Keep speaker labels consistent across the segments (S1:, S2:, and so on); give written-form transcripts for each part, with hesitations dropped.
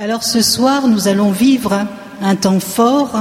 S1: Alors ce soir, nous allons vivre un temps fort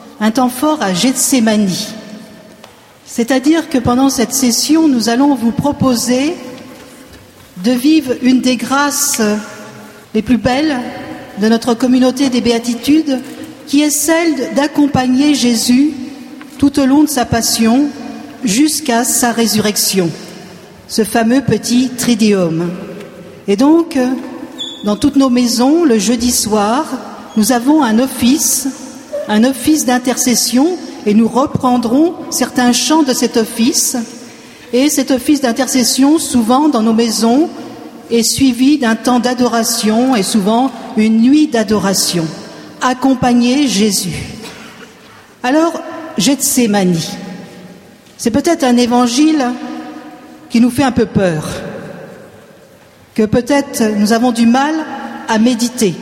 S1: à Gethsémani. C'est-à-dire que pendant cette session, nous allons vous proposer de vivre une des grâces les plus belles de notre communauté des béatitudes, qui est celle d'accompagner Jésus tout au long de sa passion jusqu'à sa résurrection, ce fameux petit tridium. Et donc, dans toutes nos maisons, le jeudi soir, nous avons un office d'intercession, et nous reprendrons certains chants de cet office. Et cet office d'intercession, souvent dans nos maisons, est suivi d'un temps d'adoration et souvent une nuit d'adoration. Accompagner Jésus. Alors, Gethsémani, c'est peut-être un évangile qui nous fait un peu peur, que peut-être nous avons du mal à méditer.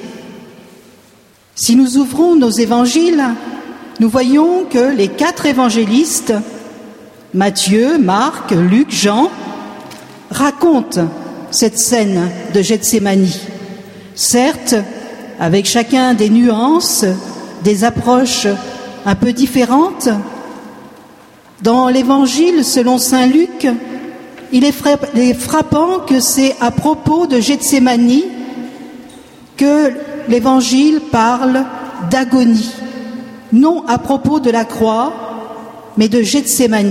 S1: Si nous ouvrons nos évangiles, nous voyons que les 4 évangélistes, Matthieu, Marc, Luc, Jean, racontent cette scène de Gethsémani. Certes, avec chacun des nuances, des approches un peu différentes. Dans l'évangile selon saint Luc, il est frappant que c'est à propos de Gethsémani que l'évangile parle d'agonie. Non à propos de la croix, mais de Gethsémani.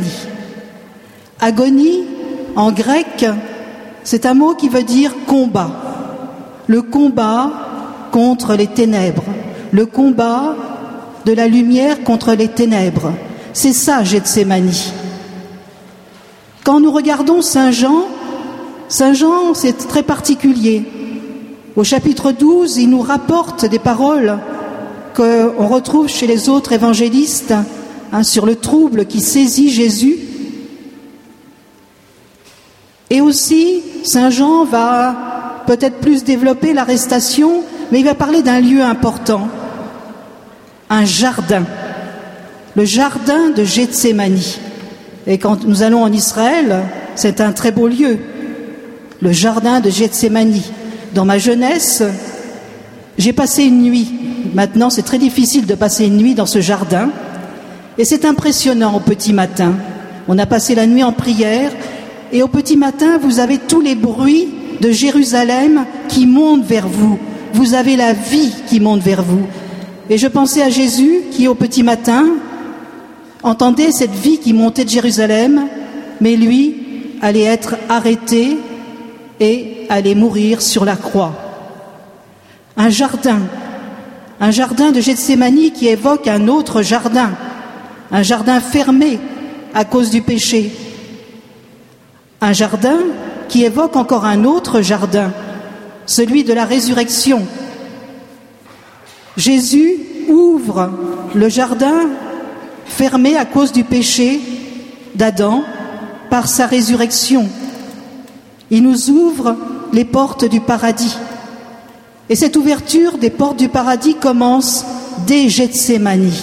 S1: Agonie, en grec, c'est un mot qui veut dire combat. Le combat contre les ténèbres. Le combat de la lumière contre les ténèbres. C'est ça, Gethsémani. Quand nous regardons Saint Jean, c'est très particulier. Au chapitre 12, il nous rapporte des paroles qu'on retrouve chez les autres évangélistes sur le trouble qui saisit Jésus. Et aussi, Saint Jean va peut-être plus développer l'arrestation, mais il va parler d'un lieu important, un jardin, le jardin de Gethsémani. Et quand nous allons en Israël, c'est un très beau lieu, le jardin de Gethsémani. Dans ma jeunesse, j'ai passé une nuit. Maintenant, c'est très difficile de passer une nuit dans ce jardin. Et c'est impressionnant au petit matin. On a passé la nuit en prière. Et au petit matin, vous avez tous les bruits de Jérusalem qui montent vers vous. Vous avez la vie qui monte vers vous. Et je pensais à Jésus qui, au petit matin, entendait cette vie qui montait de Jérusalem, mais lui allait être arrêté et allait mourir sur la croix. Un jardin de Gethsémani qui évoque un autre jardin, un jardin fermé à cause du péché. Un jardin qui évoque encore un autre jardin, celui de la résurrection. Jésus ouvre le jardin fermé à cause du péché d'Adam par sa résurrection. Il nous ouvre les portes du paradis. Et cette ouverture des portes du paradis commence dès Gethsémani.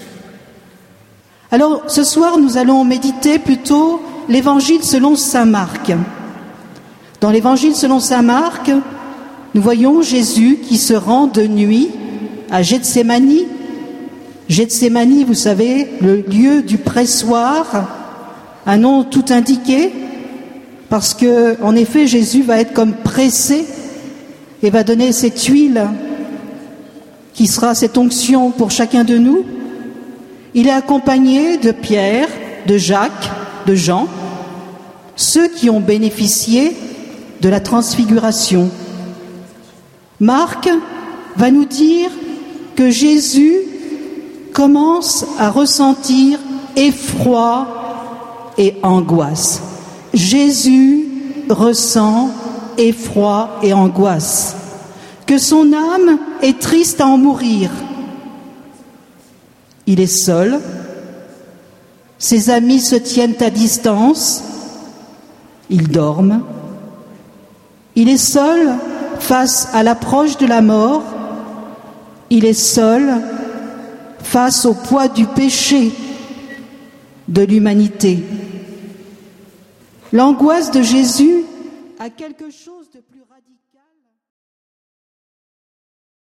S1: Alors, ce soir, nous allons méditer plutôt l'évangile selon saint Marc. Dans l'évangile selon saint Marc, nous voyons Jésus qui se rend de nuit à Gethsémani. Gethsémani, vous savez, le lieu du pressoir, un nom tout indiqué, parce que, en effet, Jésus va être comme pressé et va donner cette huile qui sera cette onction pour chacun de nous. Il est accompagné de Pierre, de Jacques, de Jean, ceux qui ont bénéficié de la transfiguration. Marc va nous dire que Jésus commence à ressentir effroi et angoisse. Jésus ressent effroi et angoisse, que son âme est triste à en mourir. Il est seul, ses amis se tiennent à distance, ils dorment. Il est seul face à l'approche de la mort, il est seul face au poids du péché de l'humanité. L'angoisse de Jésus a quelque chose de plus radical.